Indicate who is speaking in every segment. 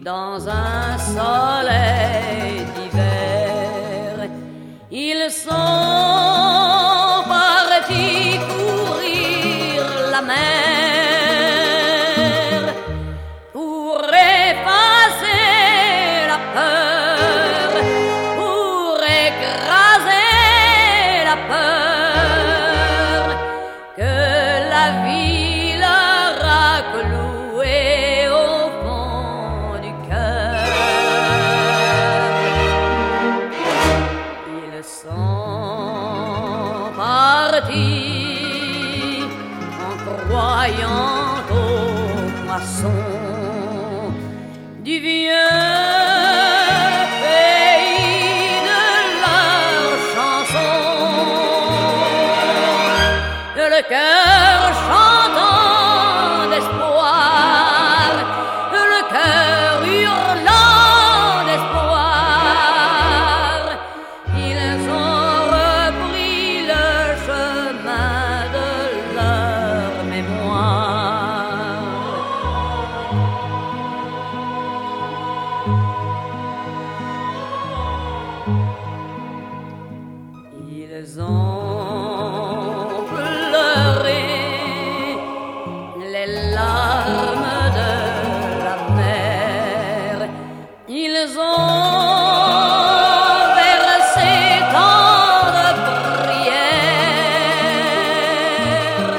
Speaker 1: dans un soleil d'hiver. Ils sont partis courir la mer pour effacer la peur, pour écraser la peur que la vie leur a clouée au fond du cœur. Ils sont partis en croyant aux moissons du vieux pays de leurs chansons, le cœur chantant d'espoir, le cœur hurlant d'espoir. Ils ont repris le chemin de leur mémoire. Ils ont pleuré les larmes de la mer. Ils ont versé tant de prières.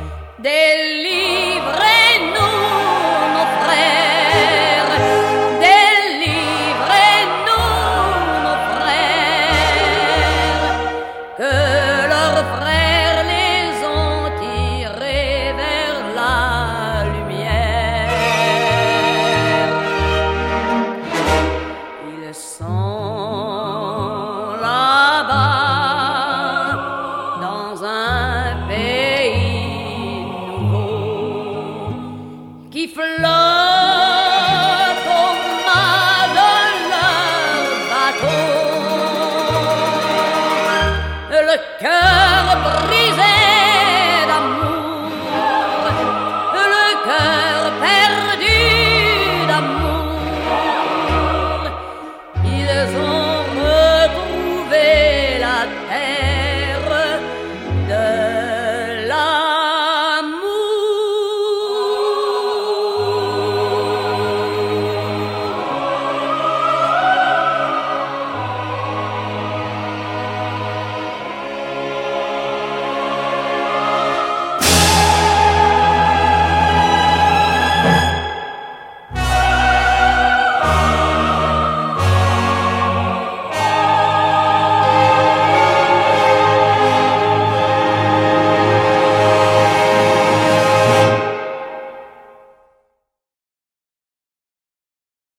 Speaker 1: Délivrez-nous, nos frères, délivrez-nous, nos frères, que leurs frères les ont tirés vers la lumière. Ils sont là-bas dans un pays nouveau qui flotte au mât de leur bateau, le cœur brisé d'amour, le cœur perdu d'amour.